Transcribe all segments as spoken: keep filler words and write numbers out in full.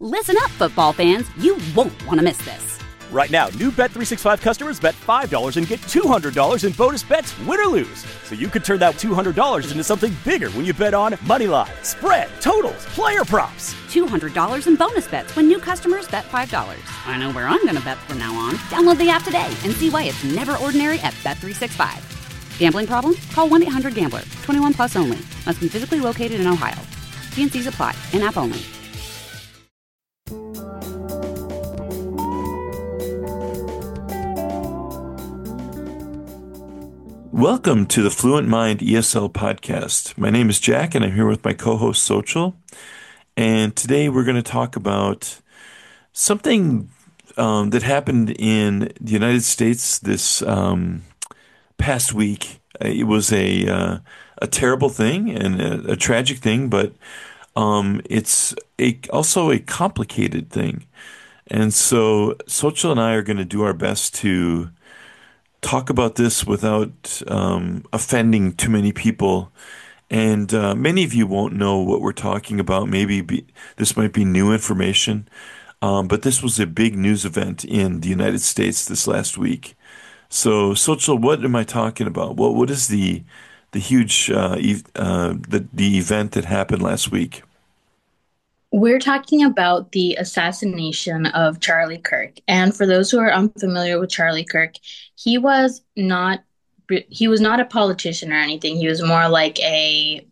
Listen up, football fans. You won't want to miss this. Right now, new Bet three sixty-five customers bet five dollars and get two hundred dollars in bonus bets, win or lose. So you could turn that two hundred dollars into something bigger when you bet on money line, spread, totals, player props. two hundred dollars in bonus bets when new customers bet five dollars. I know where I'm going to bet from now on. Download the app today and see why it's never ordinary at Bet three sixty-five. Gambling problem? Call one eight hundred gambler. twenty-one plus only. Must be physically located in Ohio. T and Cs apply. In-app only. Welcome to the Fluent Mind E S L podcast. My name is Jack, and I'm here with my co-host, Sochil. And today we're going to talk about something um, that happened in the United States this um, past week. It was a uh, a terrible thing and a, a tragic thing, but um, it's a, also a complicated thing. And so Sochil and I are going to do our best to talk about this without um, offending too many people. And uh, many of you won't know what we're talking about. Maybe be, this might be new information, um, but this was a big news event in the United States this last week. So, Sochil, what am I talking about? What what is the the huge uh, e- uh, the the event that happened last week? We're talking about the assassination of Charlie Kirk. And for those who are unfamiliar with Charlie Kirk, he was not he was not a politician or anything. He was more like a,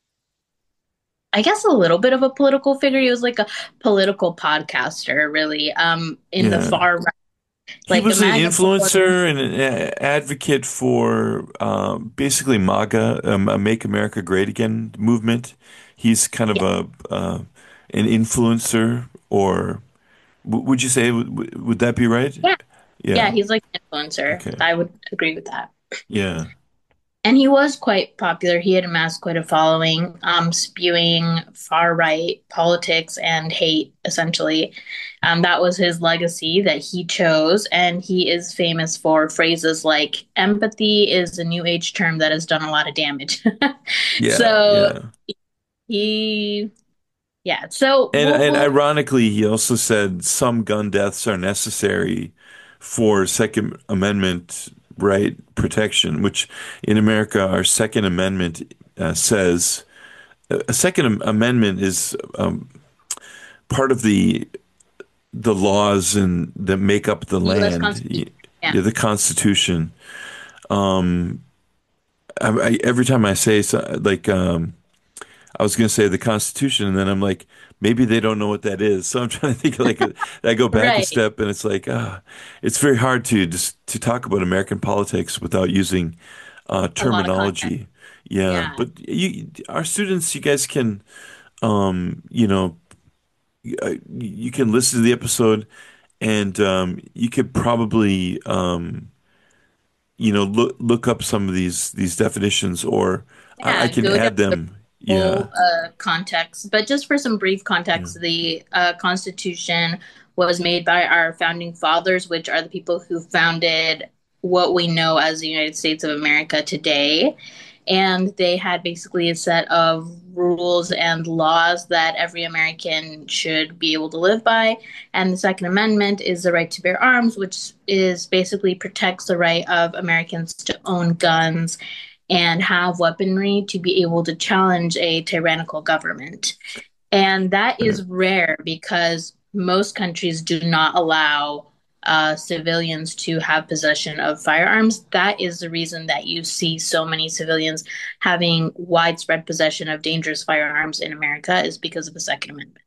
I guess, a little bit of a political figure. He was like a political podcaster, really, um, in Yeah. the far right. He Like was the an MAGA influencer supporters. and an a- advocate for um, basically MAGA, um, a Make America Great Again movement. He's kind of Yeah, a uh, an influencer, or w- would you say would, would that be right? yeah, yeah. Yeah. He's like an influencer. Okay. I would agree with that. Yeah. And he was quite popular. He had amassed quite a following, um, spewing far right politics and hate, essentially. Um, that was his legacy that he chose. And he is famous for phrases like empathy is a new age term that has done a lot of damage. Yeah. So Yeah. he, yeah. So And we'll, and we'll, ironically, he also said some gun deaths are necessary for Second Amendment right protection, which in America, our Second Amendment uh, says a Second Am- Amendment is um, part of the the laws and that make up the U S land. Constitution. Y- Yeah. Yeah, the Constitution. Um, I, I, every time I say so, like um, I was going to say the Constitution, and then I'm like, maybe they don't know what that is. So I'm trying to think like a, I go back a Right. step, and it's like, ah, it's very hard to just to talk about American politics without using uh, A lot of context. terminology. Yeah, Yeah. but you, our students, you guys can, um, you know, uh, you can listen to the episode, and um, you could probably, um, you know, look look up some of these these definitions, or I, I Yeah. can Go down add the them. full Yeah, uh, context. But just for some brief yeah, context, the uh, Constitution was made by our founding fathers, which are the people who founded what we know as the United States of America today. And they had basically a set of rules and laws that every American should be able to live by. And the Second Amendment is the right to bear arms, which is basically protects the right of Americans to own guns and have weaponry to be able to challenge a tyrannical government. And that right. is rare because most countries do not allow uh, civilians to have possession of firearms. That is the reason that you see so many civilians having widespread possession of dangerous firearms in America is because of the Second Amendment.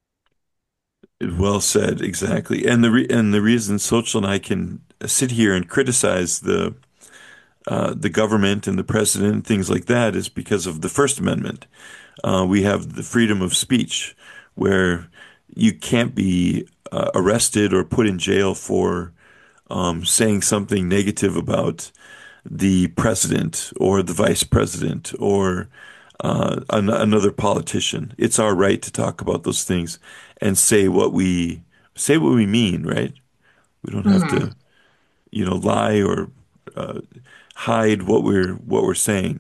Well said, exactly. And the re and the reason Sochil and I can sit here and criticize the uh, the government and the president and things like that is because of the First Amendment. Uh, we have the freedom of speech, where you can't be uh, arrested or put in jail for um, saying something negative about the president or the vice president or uh, an another politician. It's our right to talk about those things and say what we say what we mean, right? We don't have Mm-hmm. to, you know, lie or uh, hide what we're what we're saying.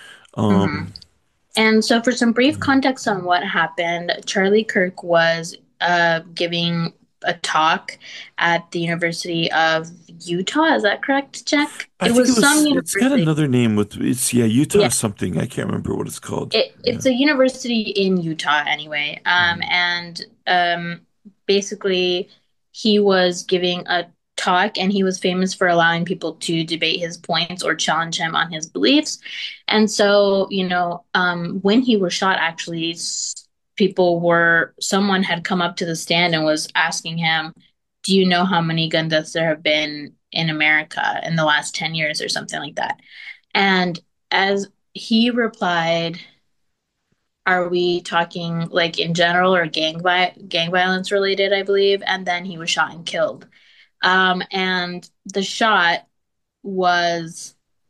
Mm-hmm. Um, And so, for some brief yeah. context on what happened, Charlie Kirk was uh, giving a talk at the University of Utah. Is that correct, Jack? I It think it was some was, it's got university. another name with, it's, yeah, Utah Yeah, something. I can't remember what it's called. it, Yeah. it's a university in Utah anyway. Um, Mhm. and um, basically, he was giving a talk, and he was famous for allowing people to debate his points or challenge him on his beliefs. And so, you know, um, when he was shot, actually, s- people were, someone had come up to the stand and was asking him, "Do you know how many gun deaths there have been in America in the last ten years or something like that?" And as he replied, are we talking like in general or gang vi gang violence related, I believe? And then he was shot and killed. Um, and the shot was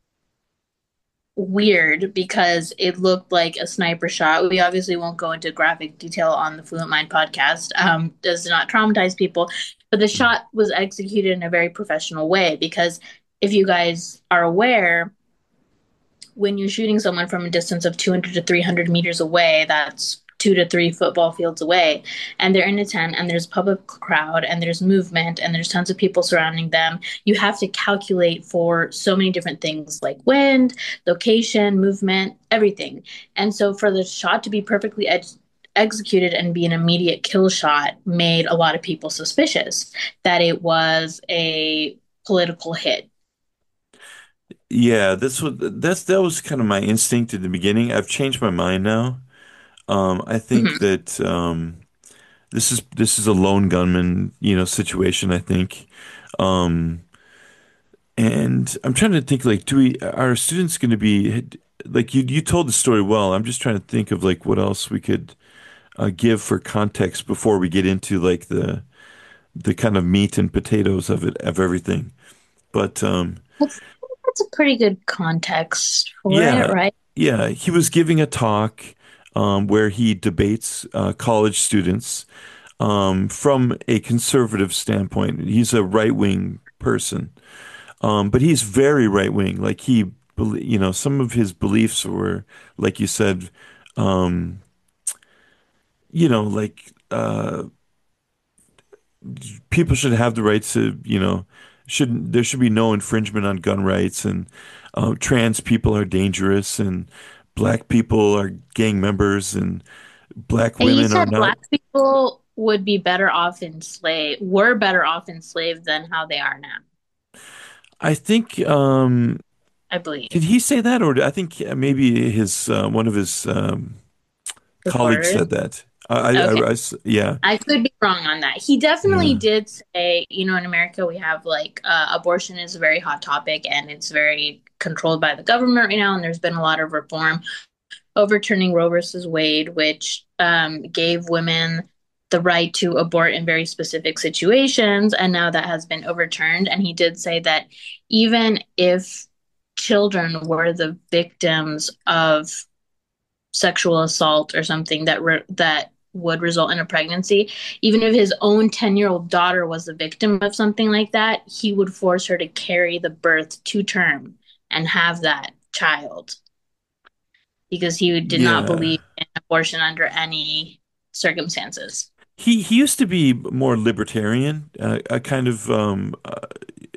weird because it looked like a sniper shot. We obviously won't go into graphic detail on the Fluent Mind podcast. Um, does not traumatize people, but the shot was executed in a very professional way because if you guys are aware, when you're shooting someone from a distance of two hundred to three hundred meters away, that's two to three football fields away, and they're in a tent, and there's a public crowd, and there's movement, and there's tons of people surrounding them. You have to calculate for so many different things like wind, location, movement, everything. And so for the shot to be perfectly ed- executed and be an immediate kill shot made a lot of people suspicious that it was a political hit. Yeah, that's what, that's, that was kind of my instinct in the beginning. I've changed my mind now. Um, I think Mhm. that, um, this is, this is a lone gunman, you know, situation, I think. Um, and I'm trying to think like, do we, are students going to be, like you, you told the story well. I'm just trying to think of like what else we could uh, give for context before we get into like the the kind of meat and potatoes of it of everything. But um, I think that's a pretty good context for it, yeah, right? yeah, he was giving a talk um, where he debates uh, college students um, from a conservative standpoint. He's a right wing person, um, but he's very right wing. Like he, bel- you know, some of his beliefs were, like you said, um, you know, like. Uh, people should have the right to, you know, shouldn't there should be no infringement on gun rights, and uh, trans people are dangerous, and black people are gang members, and black And you women are said not. black people would be better off enslaved, were better off enslaved than how they are now, I think um I did believe. he say that, or I think uh, maybe his uh, one of his um, colleagues Supporters. said that. I, I, Okay. I- I s- yeah, I could be wrong on that. He definitely yeah, did say, you know, in America we have like uh, abortion is a very hot topic and it's very controlled by the government right now, and there's been a lot of reform overturning Roe versus Wade, which um, gave women the right to abort in very specific situations. And now that has been overturned. And he did say that even if children were the victims of sexual assault or something that re- that would result in a pregnancy, even if his own ten year old daughter was the victim of something like that, he would force her to carry the birth to term and have that child because he did not yeah. believe in abortion under any circumstances. He he used to be more libertarian, uh, a kind of um, uh,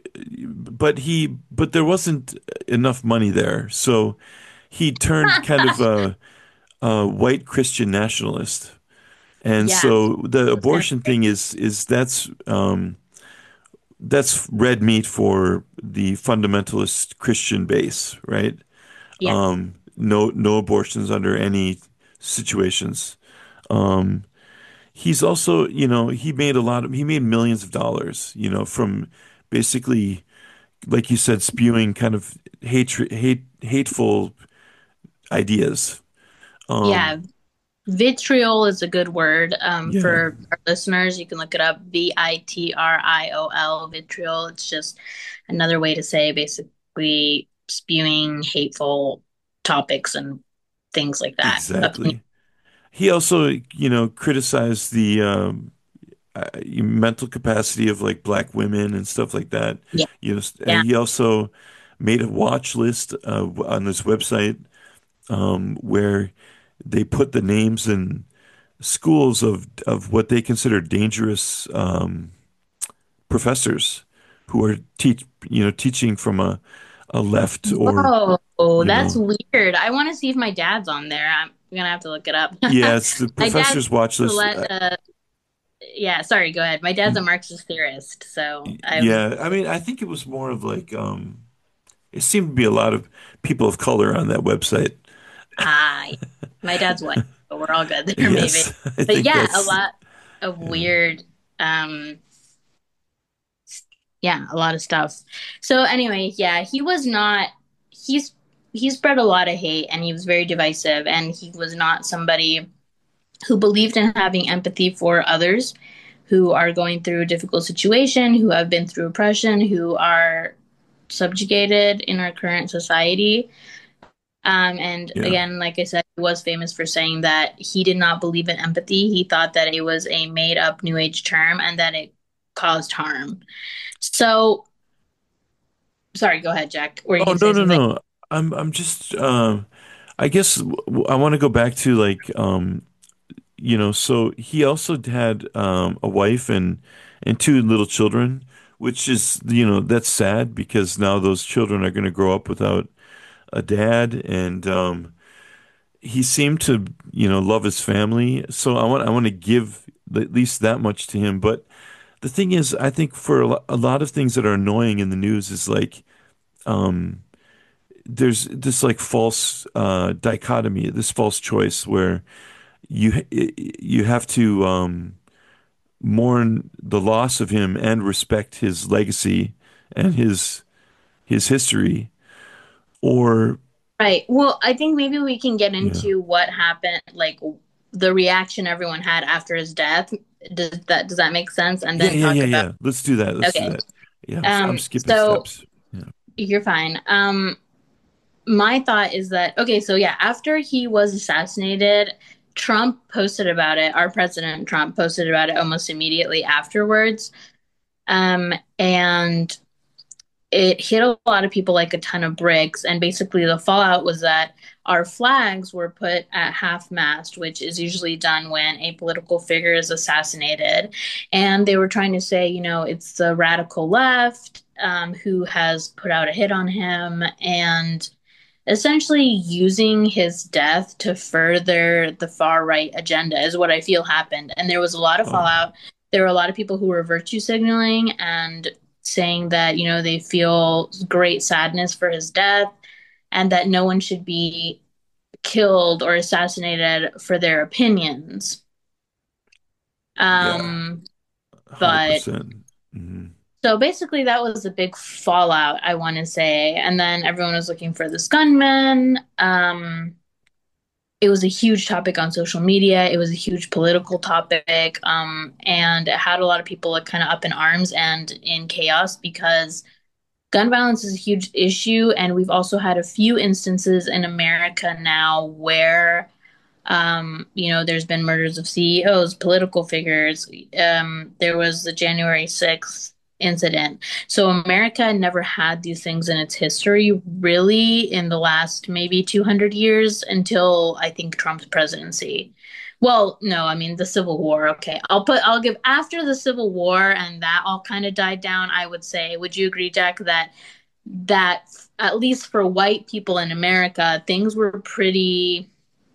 but he but there wasn't enough money there, so he turned kind of a, a white Christian nationalist. And Yeah, so the I was gonna abortion say. thing is is that's um, that's red meat for the fundamentalist Christian base, right? Yes. Um, no no abortions under any situations. Um, he's also, you know, he made a lot of he made millions of dollars, you know, from basically, like you said, spewing kind of hatred, hate, hateful ideas. Um, Yeah, vitriol is a good word um, yeah, for our listeners. You can look it up, V I T R I O L, vitriol. It's just another way to say basically spewing hateful topics and things like that. Opinion. exactly. He also, you know, criticized the um, uh, mental capacity of like black women and stuff like that. Yeah, You know, uh, yeah, he also made a watch list uh, on this website um, where they put the names and schools of of what they consider dangerous um, professors who are teach you know teaching from a a left or Whoa, you that's know weird. I want to see if my dad's on there. I'm gonna have to look it up. yeah, it's the My dad's professor's watch to list. let Uh, uh yeah, sorry, go ahead. My dad's a Marxist theorist, so I've yeah, I mean, I think it was more of like um, it seemed to be a lot of people of color on that website. ah yeah. My dad's white, so we're all good there maybe. Yes, I But think yeah, a that's lot of yeah. weird um yeah, a lot of stuff. So anyway, yeah, he was not he's he spread a lot of hate and he was very divisive and he was not somebody who believed in having empathy for others who are going through a difficult situation, who have been through oppression, who are subjugated in our current society. Um, and Yeah. again, like I said, he was famous for saying that he did not believe in empathy. He thought that it was a made up New Age term and that it caused harm. So, sorry, go ahead, Jack. Were you Oh going to no say no something? no. I'm I'm just um I guess w- w- I want to go back to like um you know so he also had um a wife and and two little children, which is you know that's sad because now those children are going to grow up without a dad, and um he seemed to you know love his family. So I want I want to give at least that much to him. But the thing is, I think for a, lo- a lot of things that are annoying in the news is like um there's this like false uh, dichotomy, this false choice where you you have to um, mourn the loss of him and respect his legacy and his his history, or Right. Well, I think maybe we can get yeah, into what happened, like the reaction everyone had after his death. Does that does that make sense? And yeah, then yeah, talk yeah, about yeah. Let's do that. Let's do okay. that. Yeah, I'm, I'm Um, skipping so steps. Yeah. you're fine. Um, my thought is that okay, so yeah, after he was assassinated, Trump posted about it. Our president Trump posted about it almost immediately afterwards. Um, and it hit a lot of people like a ton of bricks. And basically, the fallout was that our flags were put at half mast, which is usually done when a political figure is assassinated. And they were trying to say, you know, it's the radical left um, who has put out a hit on him and essentially using his death to further the far right agenda, is what I feel happened. And there was a lot of Oh, fallout. There were a lot of people who were virtue signaling and saying that, you know, they feel great sadness for his death and that no one should be killed or assassinated for their opinions. yeah, Um, but one hundred percent. Hmm. so basically, that was a big fallout, I want to say. And then everyone was looking for this gunman. Um, it was a huge topic on social media. It was a huge political topic. Um, and it had a lot of people like, kind of up in arms and in chaos because gun violence is a huge issue. And we've also had a few instances in America now where, um, you know, there's been murders of C E Os, political figures. Um, there was the January sixth incident. So America never had these things in its history, really, in the last maybe two hundred years until I think Trump's presidency. Well, no, I mean the Civil War. Okay, I'll put I'll give after the Civil War and that all kind of died down. I would say, would you agree, Jack, that that at least for white people in America, things were pretty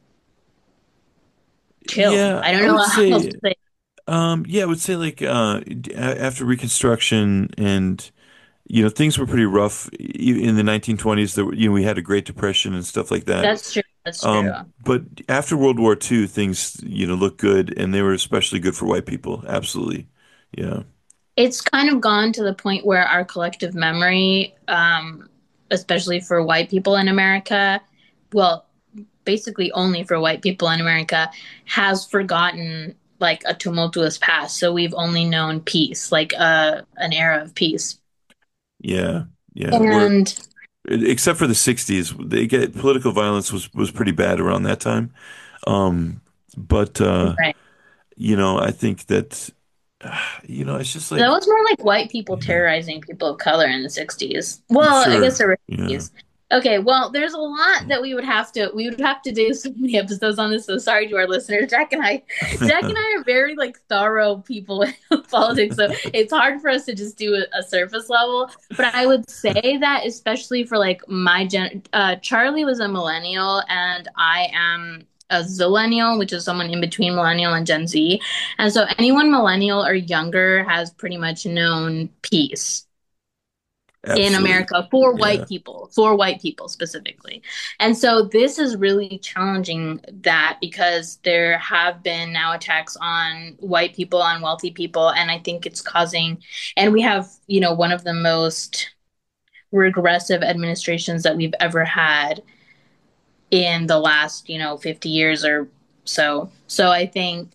chill. Yeah, I don't I know would how else to say. say. Um, yeah, I would say like uh, d- a- after Reconstruction and you know things were pretty rough e- in the nineteen twenties. There were, you know we had a Great Depression and stuff like that. That's true. That's true. Um, but after World War Two, things you know looked good, and they were especially good for white people. Absolutely, yeah, It's kind of gone to the point where our collective memory, um, especially for white people in America, well, basically only for white people in America, has forgotten like a tumultuous past. So we've only known peace, like uh, an era of peace. yeah, yeah. Where And except for the sixties, they get political violence was was pretty bad around that time. Um, but uh, right. you know, I think that you know it's just That like was more like white people yeah, terrorizing people of color in the sixties. Well, I guess sure, there were yeah. fifties. Okay, well, there's a lot that we would have to we would have to do so many episodes on this. So sorry to our listeners. Jack and I, Jack and I are very like thorough people in politics, so it's hard for us to just do a, a surface level. But I would say that especially for like my gen, uh, Charlie was a millennial, and I am a zillennial, which is someone in between millennial and Gen Z. And so anyone millennial or younger has pretty much known peace in Absolutely. America for Yeah. white people, for white people specifically. And so this is really challenging that because there have been now attacks on white people, on wealthy people, and I think it's causing, and we have, you know, one of the most regressive administrations that we've ever had in the last, you know, fifty years or so. So I think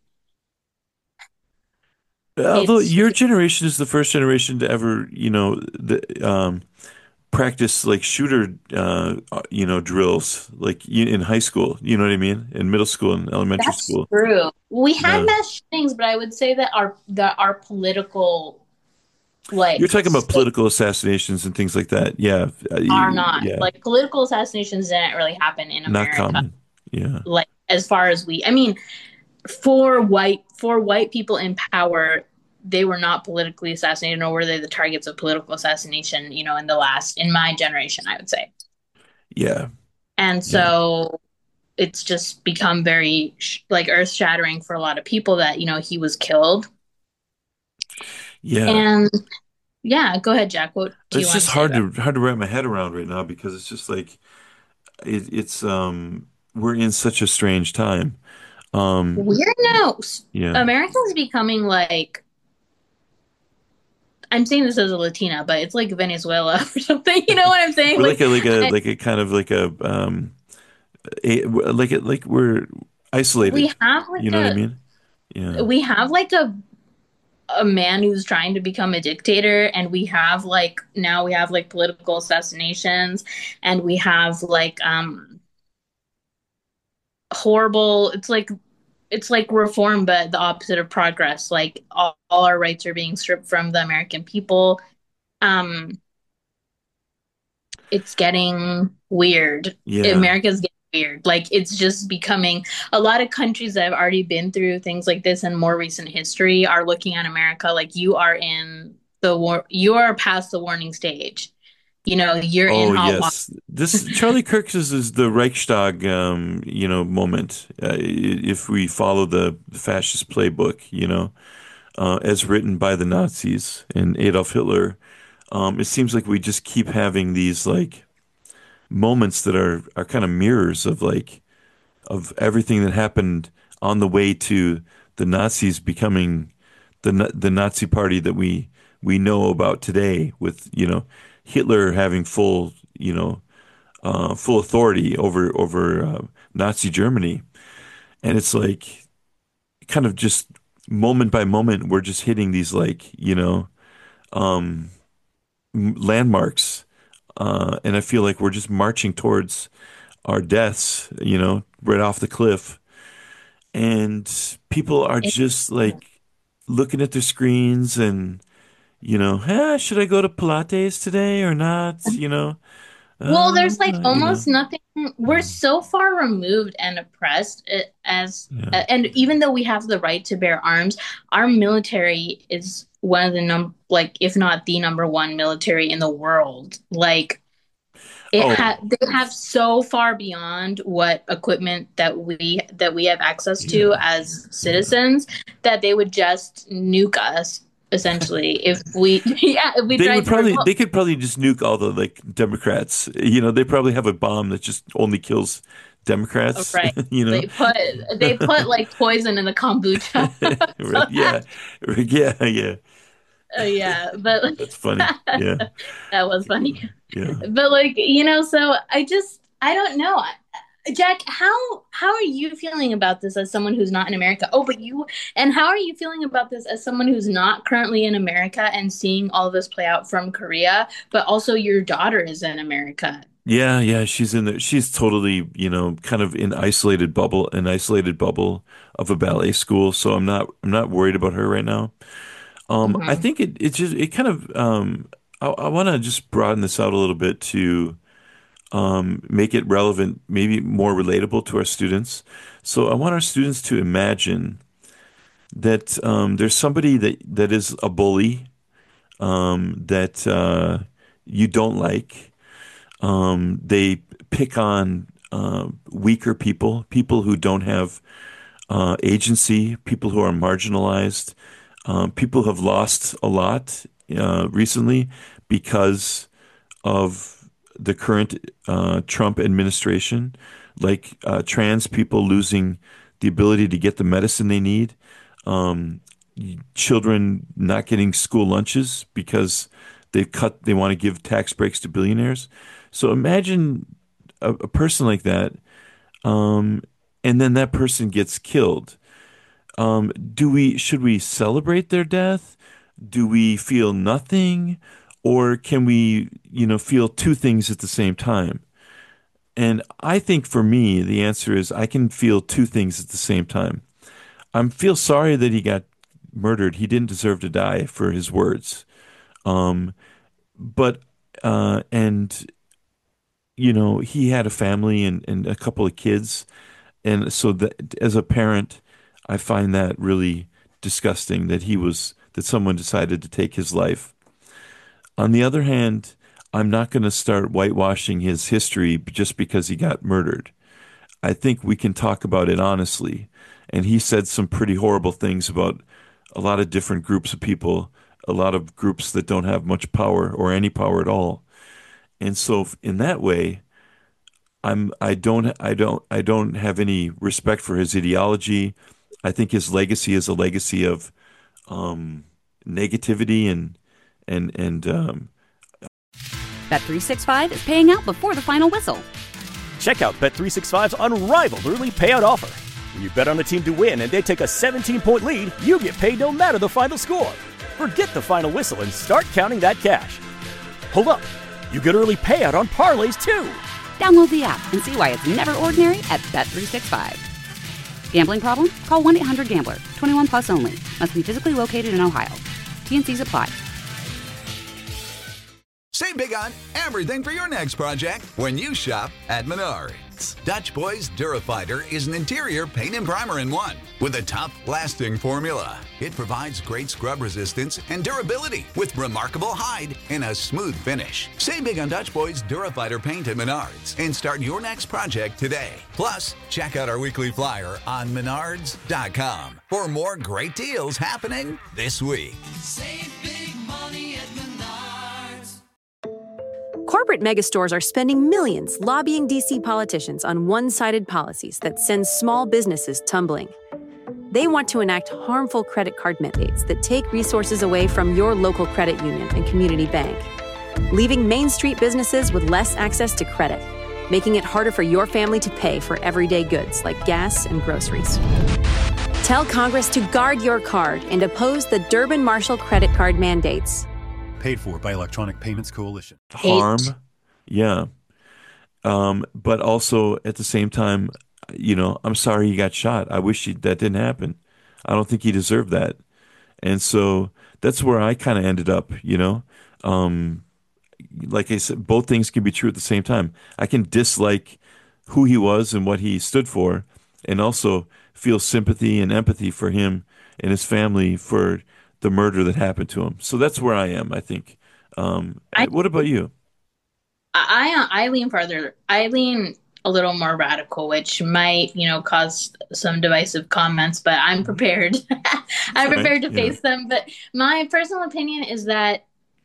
Although it's your generation is the first generation to ever, you know, the, um, practice like shooter, uh, uh, you know, drills like y- in high school. You know what I mean? In middle school and elementary that's school. true. We had Yeah. mass shootings, but I would say that our that our political You're like talking about political assassinations and things like that. Yeah. Uh, are y- not yeah. like political assassinations didn't really happen in Not America. common. Yeah. Like as far as we, I mean, for white for white people in power, they were not politically assassinated, nor were they the targets of political assassination. You know, in the last in my generation, I would say, Yeah. and Yeah. so it's just become very like earth shattering for a lot of people that you know he was killed. Yeah. And yeah, go ahead, Jack. What do you It's want just to say hard about to hard to wrap my head around right now because it's just like it, it's um we're in such a strange time. it? Um Weird now. yeah. America's becoming like I'm saying this as a Latina, but it's like Venezuela or something. You know what I'm saying? We're like Like, a like a I, like a kind of like a um a, like it like we're we isolated. have You like know what I a mean? Yeah. we have like a a man who's trying to become a dictator, and we have like now we have like political assassinations, and we have like um horrible. It's like it's like reform, but the opposite of progress. Like all, all our rights are being stripped from the American people. Um, it's getting weird. Yeah. America's getting weird. Like it's just becoming a lot of countries that have already been through things like this in more recent history are looking at America like you are in the war, you are past the warning stage. You know, you're in Oh hot water. yes. This Charlie Kirk's is, is the Reichstag um, you know, moment. Uh, if we follow the fascist playbook, you know, uh, as written by the Nazis and Adolf Hitler, um, it seems like we just keep having these like moments that are are kind of mirrors of like of everything that happened on the way to the Nazis becoming the Na- the Nazi party that we we know about today, with you know Hitler having full you know uh, full authority over over uh, Nazi Germany, and it's like kind of just moment by moment we're just hitting these like you know um, m- landmarks, uh, and I feel like we're just marching towards our deaths, you know, right off the cliff. And people are just like looking at their screens and, you know, ah, should I go to Pilates today or not? You know, Well, uh, there's like you know, almost nothing. We're mm, so far removed and oppressed uh, as, yeah. uh, and even though we have the right to bear arms, our military is one of the num like if not the number one military in the world. Like it Oh, ha they have so far beyond what equipment that we that we have access to yeah, as yeah. citizens that they would just nuke us essentially if we yeah if we They tried would to probably, revolt. they could probably just nuke all the like Democrats. You know, they probably have a bomb that just only kills Democrats, Right. you know? They put they put like poison in the kombucha. Right, So yeah, right, yeah, yeah. uh, yeah, but That's funny. Yeah, that was funny. yeah. But like, you know, so I just I don't know. Jack, how how are you feeling about this as someone who's not in America? Oh, but you and how are you feeling about this as someone who's not currently in America and seeing all of this play out from Korea, but also your daughter is in America. Yeah, yeah, she's in there. She's totally, you know, kind of in isolated bubble, an isolated bubble of a ballet school. So I'm not, I'm not worried about her right now. Um, I Hmm. think it, it just, it kind of, um, I, I want to just broaden this out a little bit to, um, make it relevant, maybe more relatable to our students. So I want our students to imagine that um, there's somebody that, that is a bully, um, that uh, you don't like. Um, they pick on uh, weaker people, people who don't have uh, agency, people who are marginalized, um, people who have lost a lot uh, recently because of the current uh, Trump administration, like uh, trans people losing the ability to get the medicine they need, um, children not getting school lunches because they cut, they want to give tax breaks to billionaires. So imagine a, a person like that, um, and then that person gets killed. Um, do we should we celebrate their death? Do we feel nothing? Or can we, you know, feel two things at the same time? And I think for me, the answer is I can feel two things at the same time. I feel sorry that he got murdered. He didn't deserve to die for his words. Um, but uh, and you know, he had a family and, and a couple of kids. And so that as a parent, I find that really disgusting that he was that someone decided to take his life. On the other hand, I'm not going to start whitewashing his history just because he got murdered. I think we can talk about it honestly. And he said some pretty horrible things about a lot of different groups of people, a lot of groups that don't have much power or any power at all. And so in that way, I'm I don't I don't I don't have any respect for his ideology. I think his legacy is a legacy of um, negativity and and and um, Bet three sixty-five is paying out before the final whistle. Check out Bet three sixty-five's unrivaled early payout offer. When you bet on a team to win and they take a seventeen-point lead, you get paid no matter the final score. Forget the final whistle and start counting that cash. Hold up. You get early payout on parlays, too. Download the app and see why it's never ordinary at Bet three sixty-five. Gambling problem? Call one eight hundred gambler. twenty-one plus only. Must be physically located in Ohio. T N Cs apply. Save big on everything for your next project when you shop at Menards. Dutch Boys Durafighter is an interior paint and primer in one with a tough-lasting formula. It provides great scrub resistance and durability with remarkable hide and a smooth finish. Save big on Dutch Boys Durafighter paint at Menards and start your next project today. Plus, check out our weekly flyer on menards dot com for more great deals happening this week. Save big money at Menards. Corporate megastores are spending millions lobbying D C politicians on one-sided policies that send small businesses tumbling. They want to enact harmful credit card mandates that take resources away from your local credit union and community bank, leaving Main Street businesses with less access to credit, making it harder for your family to pay for everyday goods like gas and groceries. Tell Congress to guard your card and oppose the Durbin-Marshall credit card mandates. Paid for by Electronic Payments Coalition. harm. Yeah. Um, but also at the same time, you know, I'm sorry he got shot. I wish he, that didn't happen. I don't think he deserved that. And so that's where I kind of ended up, you know. Um, like I said, both things can be true at the same time. I can dislike who he was and what he stood for, and also feel sympathy and empathy for him and his family for the murder that happened to him. So that's where I am, I think. Um, I, what about you? I I lean further. I lean a little more radical, which might, you know, cause some divisive comments, but I'm prepared. I'm prepared to face yeah. them. But my personal opinion is that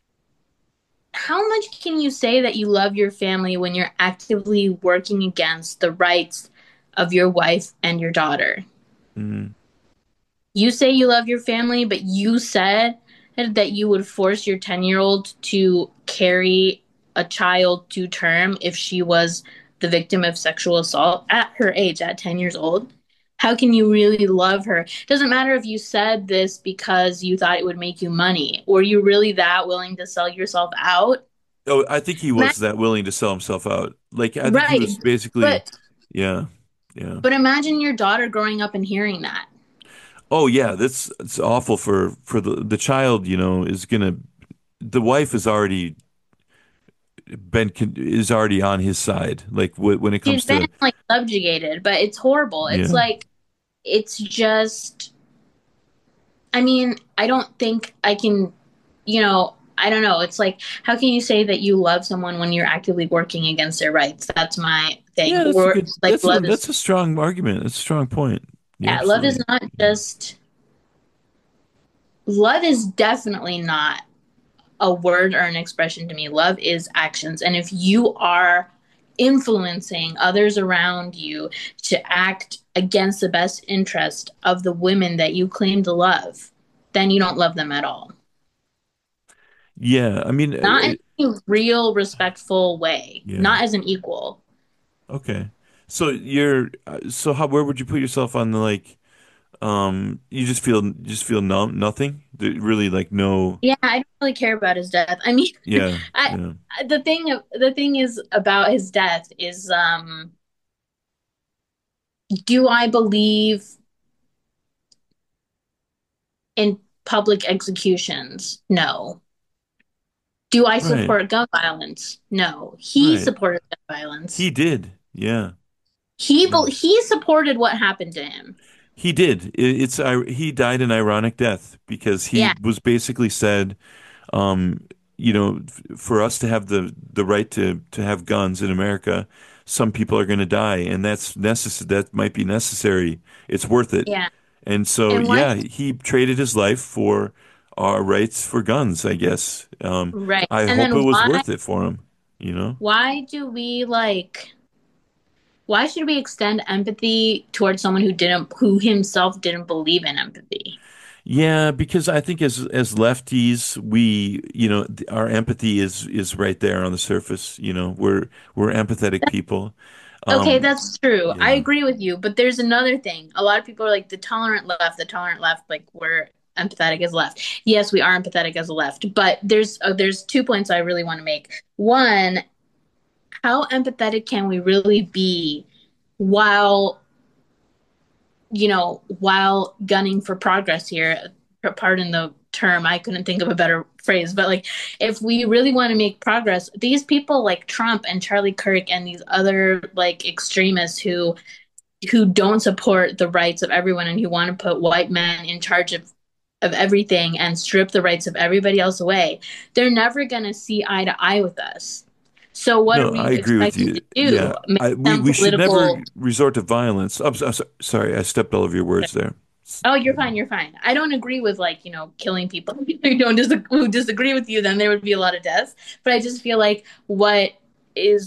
how much can you say that you love your family when you're actively working against the rights of your wife and your daughter? Mm-hmm. You say you love your family, but you said that you would force your ten-year-old to carry a child to term if she was the victim of sexual assault at her age, at ten years old. How can you really love her? It doesn't matter if you said this because you thought it would make you money. Were you really that willing to sell yourself out? Oh, I think he was that willing to sell himself out. Like, I think right. he was basically, but, yeah, yeah. But imagine your daughter growing up and hearing that. Oh yeah, that's it's awful for for the the child. You know, is gonna the wife is already been con- is already on his side. Like w when it She's comes been to like subjugated, but it's horrible. It's yeah, like it's just I mean, I don't think I can, you know, I don't know. It's like, how can you say that you love someone when you're actively working against their rights? That's my thing. yeah. That's a Or good. like That's a love is, that's a strong argument. That's a strong point. Yeah, yeah, love is absolutely. not just, love is definitely not a word or an expression to me. Love is actions. And if you are influencing others around you to act against the best interest of the women that you claim to love, then you don't love them at all. Yeah, I mean, uh, Not in uh, a real respectful way, yeah. not as an equal. Okay. So you're uh, so how where would you put yourself on the like um you just feel you just feel numb nothing? There- Really like no Yeah, I don't really care about his death. I mean, yeah, I yeah. the thing the thing is about his death is um do I believe in public executions? No. Do I Right. support gun violence? No. He Right. supported gun violence. He did. Yeah. He Yeah. bel he supported what happened to him. He did. It, it's I he died an ironic death because he Yeah. was basically said um you know f- for us to have the the right to to have guns in America, some people are going to die and that's necess that might be necessary. It's worth it. Yeah. And so, And one yeah, he traded his life for our rights for guns, I guess. Um, right. I And hope it then was why worth it for him, you know? why do we like why should we extend empathy towards someone who didn't who himself didn't believe in empathy? Yeah, because I think as as lefties, we, you know, th- our empathy is is right there on the surface, you know. We're we're empathetic people. Okay, Um, that's true. I yeah. agree with you, but there's another thing. A lot of people are like the tolerant left, the tolerant left, like we're empathetic as left. Yes, we are empathetic as a left, but there's uh, there's two points I really want to make. One, how empathetic can we really be while you know, while gunning for progress here, pardon the term, I couldn't think of a better phrase, but like if we really want to make progress, these people like Trump and Charlie Kirk and these other like extremists who who don't support the rights of everyone and who want to put white men in charge of of everything and strip the rights of everybody else away, they're never going to see eye to eye with us. So what are No, we I agree with expected you. to do? Yeah, Make I we them we should never political. resort to violence. I'm, so- I'm so- sorry, I stepped all over your words there. Oh, you're fine. You're fine. I don't agree with like, you know, killing people who don't dis- who disagree with you. Then there would be a lot of deaths. But I just feel like what is,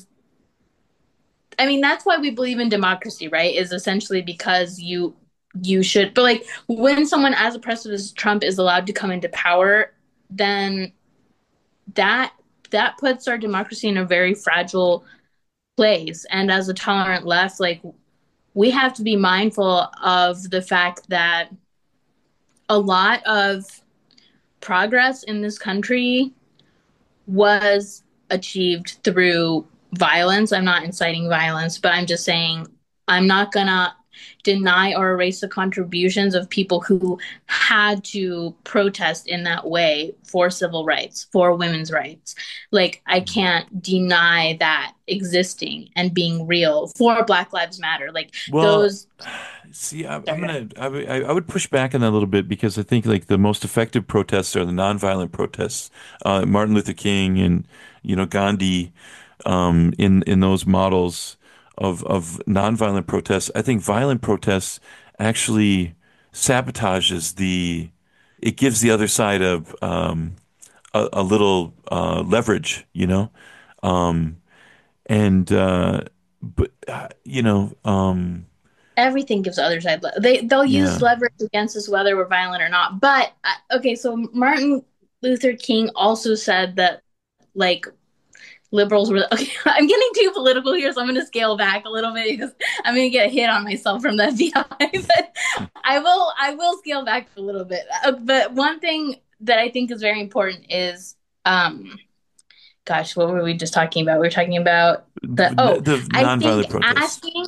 I mean, that's why we believe in democracy, right? Is essentially because you you should. But like when someone as oppressive as Trump is allowed to come into power, then that that puts our democracy in a very fragile place. And as a tolerant left, like we have to be mindful of the fact that a lot of progress in this country was achieved through violence. I'm not inciting violence, but I'm just saying I'm not going to deny or erase the contributions of people who had to protest in that way for civil rights, for women's rights. Like, I can't deny that existing and being real for Black Lives Matter. Like, Well, those. see, I, I'm gonna, I, would- I I would push back on that a little bit because I think like the most effective protests are the nonviolent protests. Uh, Martin Luther King and you know Gandhi, um, in in those models of of nonviolent protests. I think violent protests actually sabotages the. It gives the other side of um, a, a little uh, leverage, you know, um, and uh, but uh, you know. Um, Everything gives the other side le- they they'll use Yeah. leverage against us whether we're violent or not. But uh, okay, so Martin Luther King also said that like liberals were okay. I'm getting too political here, so I'm going to scale back a little bit because I'm going to get a hit on myself from the F B I. But I will I will scale back a little bit. Uh, but one thing that I think is very important is um gosh, what were we just talking about? We were talking about the oh, The I think nonviolent protests. asking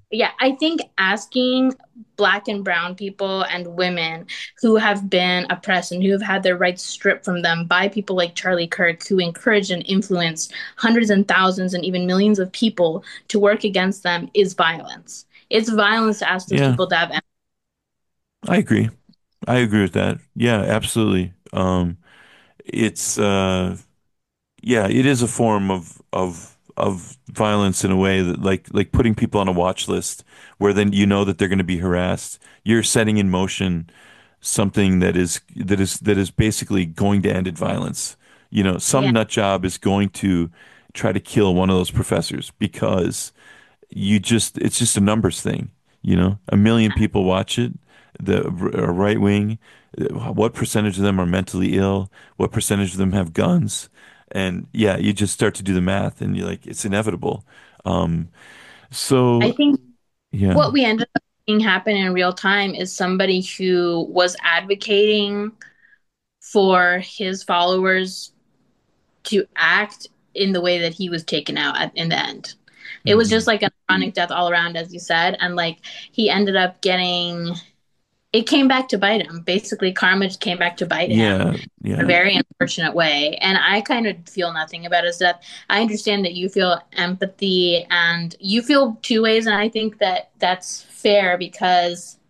Yeah, I think asking Black and brown people and women who have been oppressed and who have had their rights stripped from them by people like Charlie Kirk, who encouraged and influenced hundreds and thousands and even millions of people to work against them, is violence. It's violence to ask those Yeah, people to have empathy. I agree. I agree with that. Yeah, absolutely. Um, it's uh, yeah, it is a form of of of violence in a way that like like putting people on a watch list where then you know that they're going to be harassed. You're setting in motion something that is that is that is basically going to end in violence. You know, some Yeah, nut job is going to try to kill one of those professors because you just it's just a numbers thing. You know, a million people watch it. The r- right wing, what percentage of them are mentally ill? What percentage of them have guns? And yeah, you just start to do the math, and you're like, it's inevitable. Um, I so think yeah, what we ended up seeing happen in real time is somebody who was advocating for his followers to act in the way that he was taken out at, in the end. It was just hmm like an ironic death all around, as you said. And like he ended up getting, it came back to bite him. Basically, karma came back to bite him yeah, in a yeah, very unfortunate way. And I kind of feel nothing about his death. I understand that you feel empathy and you feel two ways. And I think that that's fair because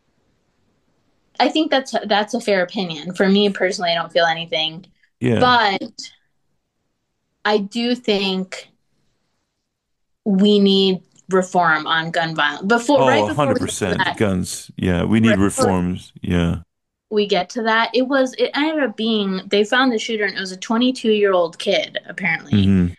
I think that's that's a fair opinion. For me personally, I don't feel anything. yeah. But I do think we need reform on gun violence. Before, Oh, right before we get to one hundred percent. that, Guns. Yeah, we need right before reforms. Yeah. we get to that, it was it ended up being they found the shooter and it was a twenty-two year old kid apparently, hmm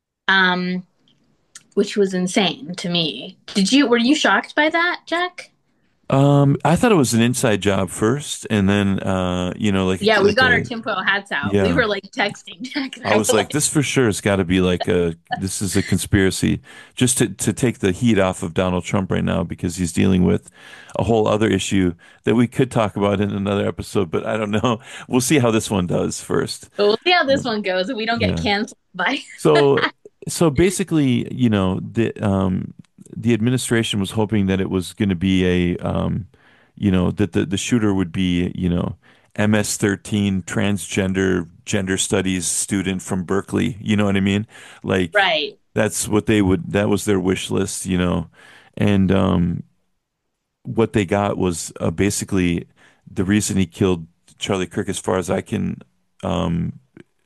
um, which was insane to me. Did you were you shocked by that, Jack? Um, I thought it was an inside job first, and then uh, you know, like Yeah, we like got our a tinfoil hats out. We yeah. were like texting Jack and I I were was like, like, this for sure has got to be like a this is a conspiracy just to to take the heat off of Donald Trump right now because he's dealing with a whole other issue that we could talk about in another episode, but I don't know. We'll see how this one does first. we'll see how this one goes if we don't get Yeah. canceled by. So so basically, you know, the um the administration was hoping that it was going to be a um you know, that the the shooter would be, you know, M S thirteen transgender gender studies student from Berkeley. You know what I mean? Like Right. that's what they would that was their wish list, you know. And um what they got was uh, basically the reason he killed Charlie Kirk, as far as I can um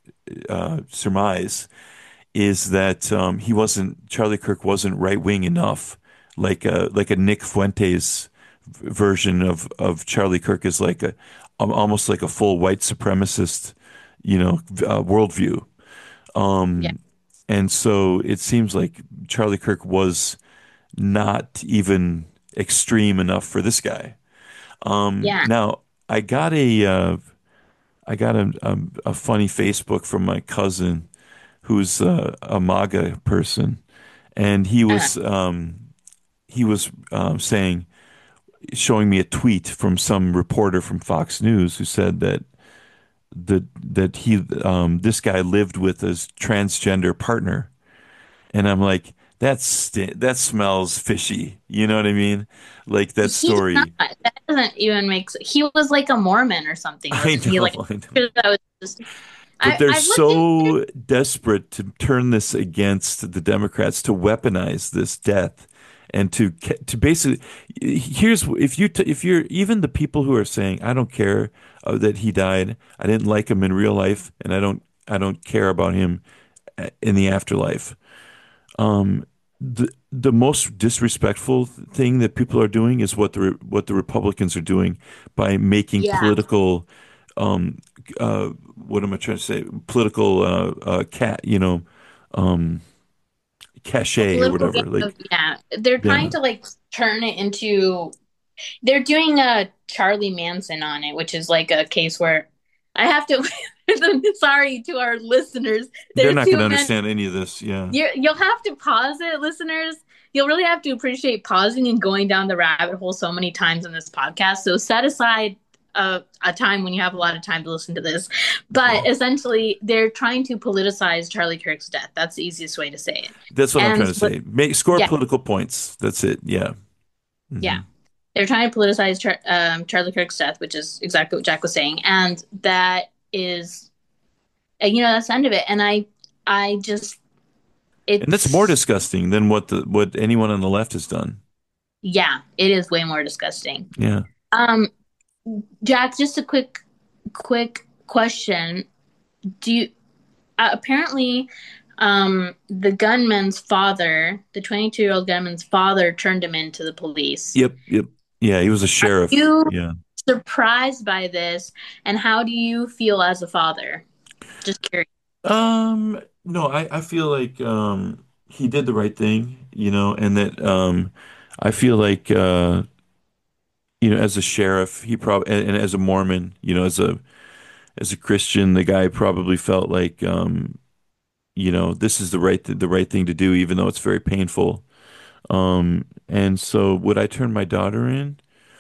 uh surmise is that um, he wasn't Charlie Kirk wasn't right wing enough, like a like a Nick Fuentes v- version of of Charlie Kirk is like a um, almost like a full white supremacist, you know, v- uh, worldview. Yeah. Um, and so it seems like Charlie Kirk was not even extreme enough for this guy. Um, Yeah. now I got a uh, I got a, a a funny Facebook from my cousin who's uh, a MAGA person, and he Uh, was um, he was um, saying, showing me a tweet from some reporter from Fox News who said that that that he um, this guy lived with his transgender partner, and I'm like, that's st- that smells fishy. You know what I mean? Like that he's not. story. That doesn't even make sense. He was like a Mormon or something, I wasn't he? know, Like I know. that was just. But I they're I've looked into. so desperate to turn this against the Democrats to weaponize this death and to to basically here's if you t if you're even the people who are saying I don't care uh, that he died, I didn't like him in real life, and I don't I don't care about him uh, in the afterlife. Um, the the most disrespectful thing that people are doing is what the what the Republicans are doing by making Yeah, political um uh what am I trying to say? Political uh uh cat, you know, um a cachet or political whatever. game Like of yeah. They're trying yeah. to like turn it into. They're doing a Charlie Manson on it, which is like a case where I have to. Sorry to our listeners. They're There's not going to too many. understand any of this. Yeah. You you'll have to pause it, listeners. You'll really have to appreciate pausing and going down the rabbit hole so many times in this podcast. So set aside a, a time when you have a lot of time to listen to this. But essentially, they're trying to politicize Charlie Kirk's death. That's the easiest way to say it. That's what I'm And trying to what, say. Make score yeah, political points. That's it. Yeah. yeah. Hmm. They're trying to politicize Char um, Charlie Kirk's death, which is exactly what Jack was saying. And that is, and, you know, that's the end of it. And I, I just, And that's more it's, disgusting than what the what anyone on the left has done. yeah, it is way more disgusting. Yeah. Um, Jack, just a quick, quick question. Do you, uh, apparently, um, the gunman's father, the twenty-two-year-old gunman's father turned him into the police. Yep. Yep. Yeah. He was a sheriff. You Yeah. surprised by this, and how do you feel as a father? Just curious. Um, no, I, I feel like um he did the right thing, you know, and that um I feel like uh you know, as a sheriff, he probably and, and as a Mormon, you know, as a as a Christian, the guy probably felt like um you know, this is the right th the right thing to do, even though it's very painful. Um, and so would I turn my daughter in?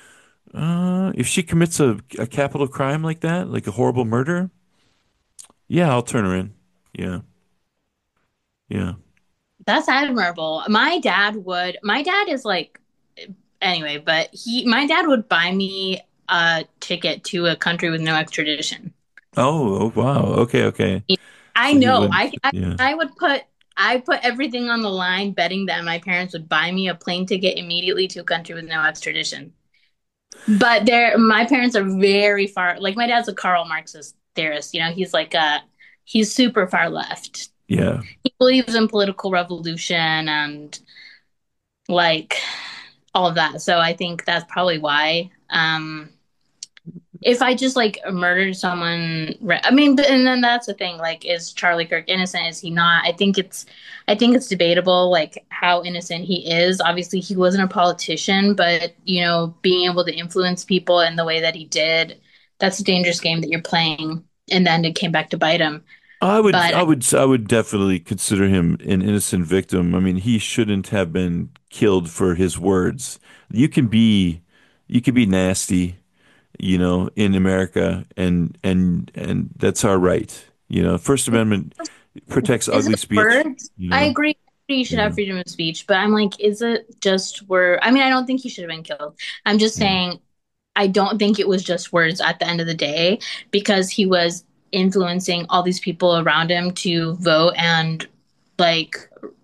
Uh, if she commits a, a capital crime like that, like a horrible murder, yeah, I'll turn her in. Yeah, yeah. That's admirable. My dad would, my dad is like, anyway, but he, my dad would buy me a ticket to a country with no extradition. Oh, oh, wow. Okay, okay. I So he know. would, I, I yeah. I would put I put everything on the line, betting that my parents would buy me a plane ticket immediately to a country with no extradition. But they're my parents are very far. Like my dad's a Karl Marxist theorist. You know, he's like uh he's super far left. Yeah. He believes in political revolution and like all of that. So I think that's probably why. Um, if I just like murdered someone, I mean, but, and then that's the thing. Like, is Charlie Kirk innocent? Is he not? I think it's, I think it's debatable, like how innocent he is. Obviously, he wasn't a politician, but you know, being able to influence people in the way that he did, that's a dangerous game that you're playing. And then it came back to bite him. I would, But I would, I would definitely consider him an innocent victim. I mean, he shouldn't have been killed for his words. You can be, you can be nasty, you know, in America, and and and that's our right. You know, First Amendment protects is ugly it speech. words? You I know, agree. You should yeah, have freedom of speech, but I'm like, is it just word? I mean, I don't think he should have been killed. I'm just yeah. saying, I don't think it was just words at the end of the day because he was influencing all these people around him to vote and like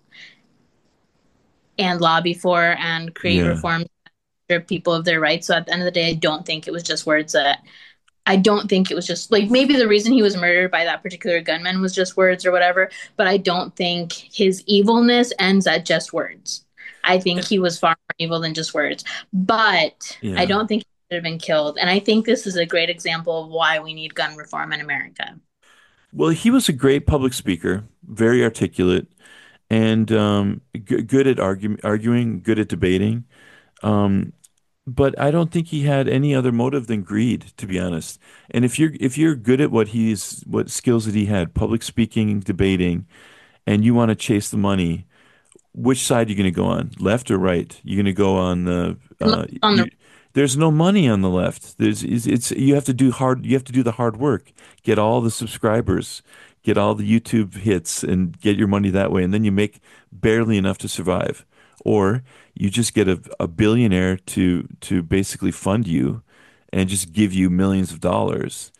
and lobby for and create Yeah. reforms to strip people of their rights. So at the end of the day, I don't think it was just words that I don't think it was just like maybe the reason he was murdered by that particular gunman was just words or whatever, but I don't think his evilness ends at just words. I think he was far more evil than just words, but I Yeah. don't think he should have been killed. And I think this is a great example of why we need gun reform in America. Well, he was a great public speaker, very articulate, and um, g good at argu arguing, good at debating. Um, but I don't think he had any other motive than greed, to be honest. And if you're if you're good at what he's what skills that he had, public speaking, debating, and you want to chase the money, which side are you going to go on? Left or right? You're going to go on the uh, On the you, there's no money on the left. There's it's, it's you have to do hard you have to do the hard work. Get all the subscribers, get all the YouTube hits and get your money that way, and then you make barely enough to survive. Or you just get a, a billionaire to to basically fund you and just give you millions of dollars.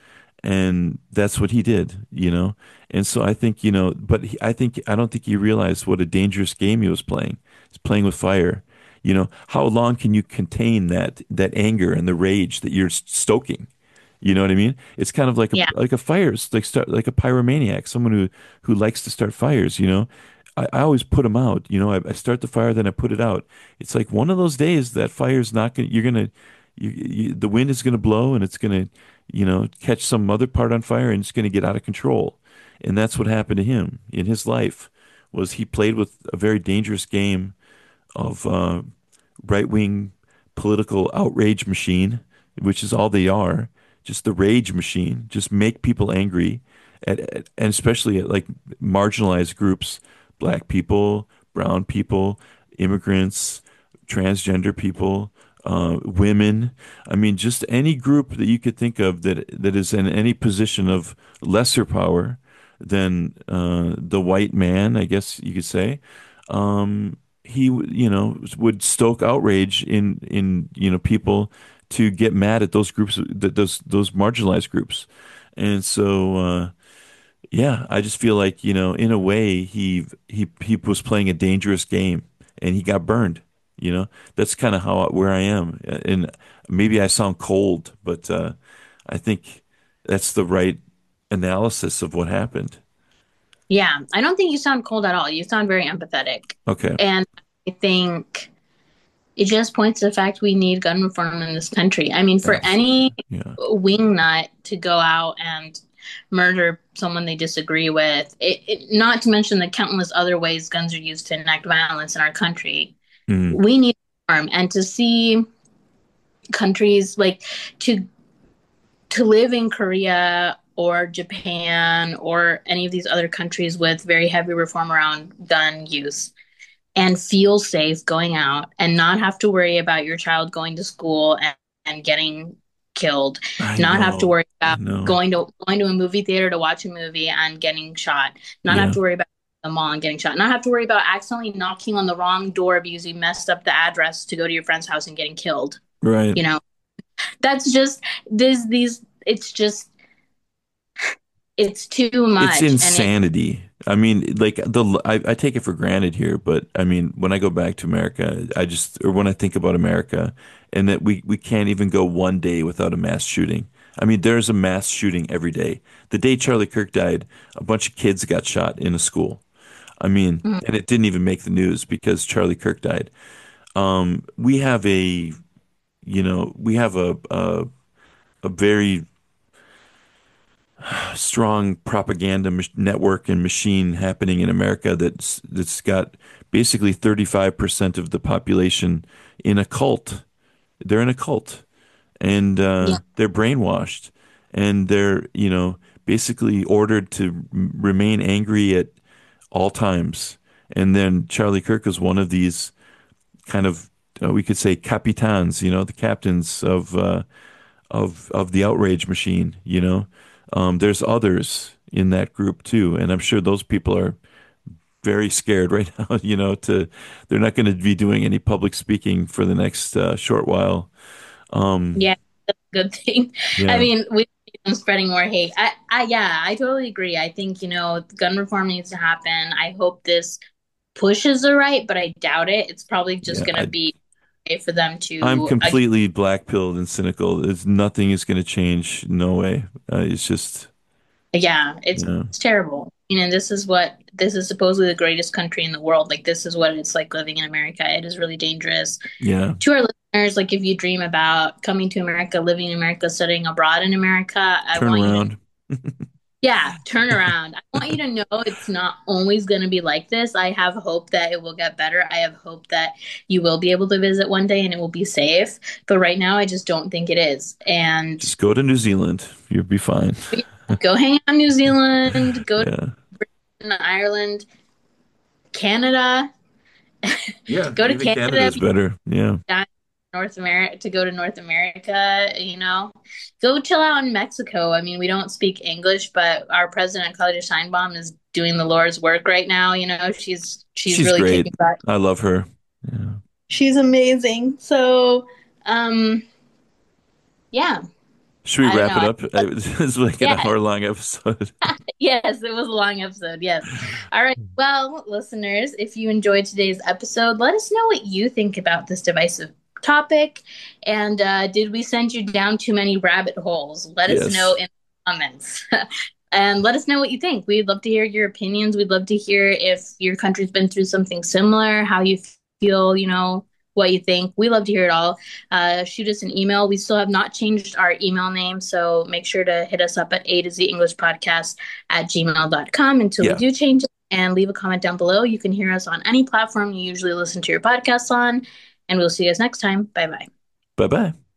And that's what he did, you know. And so I think, you know, but he, I think I don't think he realized what a dangerous game he was playing. He's playing with fire. You know, how long can you contain that that anger and the rage that you're stoking? You know what I mean? It's kind of like a yeah. like a fire, it's like start like a pyromaniac, someone who who likes to start fires, you know. I, I always put them out, you know. I, I start the fire, then I put it out. It's like one of those days that fire's not gonna, you're gonna, you, you, the wind is gonna blow and it's gonna, you know, catch some other part on fire and it's gonna get out of control. And that's what happened to him in his life, was he played with a very dangerous game of uh, right-wing political outrage machine, which is all they are, just the rage machine, just make people angry, at, at, and especially at like marginalized groups, black people, brown people, immigrants, transgender people, uh, women. I mean, just any group that you could think of that that is in any position of lesser power than uh, the white man, I guess you could say. Um, he, w- you know, would stoke outrage in in you know people to get mad at those groups, that those those marginalized groups, and so. Uh, yeah, I just feel like, you know, in a way, he he he was playing a dangerous game and he got burned. You know, that's kind of how where I am. And maybe I sound cold, but uh, I think that's the right analysis of what happened. Yeah, I don't think you sound cold at all. You sound very empathetic. Okay. And I think it just points to the fact we need gun reform in this country. I mean, for any Yeah. wingnut to go out and murder someone they disagree with, it, it, not to mention the countless other ways guns are used to enact violence in our country, Mm. we need reform. And to see countries like to to live in Korea or Japan or any of these other countries with very heavy reform around gun use and feel safe going out and not have to worry about your child going to school and, and getting killed, I not have to know. worry I about know. going to going to a movie theater to watch a movie and getting shot, not Yeah. have to worry about the mall and getting shot, not have to worry about accidentally knocking on the wrong door because you messed up the address to go to your friend's house and getting killed. Right. You know, that's just this these it's just it's too much. It's And it, insanity. I mean, like the I, I take it for granted here, but I mean, when I go back to America, I just or when I think about America, and that we we can't even go one day without a mass shooting. I mean, there's a mass shooting every day. The day Charlie Kirk died, a bunch of kids got shot in a school. I mean, Mhm. and it didn't even make the news because Charlie Kirk died. Um, we have a, you know, we have a a, a very strong propaganda mach- network and machine happening in America that's that's got basically thirty-five percent of the population in a cult. They're in a cult and uh, yeah, they're brainwashed and they're, you know, basically ordered to m- remain angry at all times. And then Charlie Kirk is one of these kind of uh, we could say capitans, you know, the captains of uh, of of the outrage machine, you know. Um, there's others in that group too, and I'm sure those people are very scared right now, you know, to they're not going to be doing any public speaking for the next uh, short while. Um, yeah, that's a good thing. I yeah, mean, we I'm spreading more hate. I, I, yeah, I totally agree. I think, you know, gun reform needs to happen. I hope this pushes the right, but I doubt it. It's probably just yeah. going to I, be a way for them I'm to, uh, completely black-pilled and cynical. There's nothing is going to change. No way. Uh, it's just, yeah, it's, you know, it's terrible. You know, this is what, this is supposedly the greatest country in the world. Like, this is what it's like living in America. It is really dangerous. yeah. To our listeners, like, if you dream about coming to America, living in America, studying abroad in America, I Turn want you to around. Yeah, turn around. I want you to know it's not always going to be like this. I have hope that it will get better. I have hope that you will be able to visit one day and it will be safe. But right now, I just don't think it is. And Just go to New Zealand. You'll be fine. go hang out in New Zealand, go Yeah. to Ireland, Canada, Yeah. go to Even Canada, Canada's better. Yeah. North America, to go to North America, you know, go chill out in Mexico. I mean, we don't speak English, but our president, Claudia Sheinbaum, is doing the Lord's work right now. You know, she's she's, She's really great. kicking butt. I love her. Yeah. She's amazing. So, um, yeah, Should we I don't wrap it know. up? It was like an Yeah. hour long episode. Yes, it was a long episode. Yes. All right. Well, listeners, if you enjoyed today's episode, let us know what you think about this divisive topic. And uh, did we send you down too many rabbit holes? Let us Yes. know in the comments. And let us know what you think. We'd love to hear your opinions. We'd love to hear if your country's been through something similar, how you feel, you know, what you think. We love to hear it all. Uh, shoot us an email. We still have not changed our email name, so make sure to hit us up at A to Z English Podcast at gmail dot com until Yeah. we do change it, and leave a comment down below. You can hear us on any platform you usually listen to your podcasts on, and we'll see you guys next time. Bye bye. Bye bye.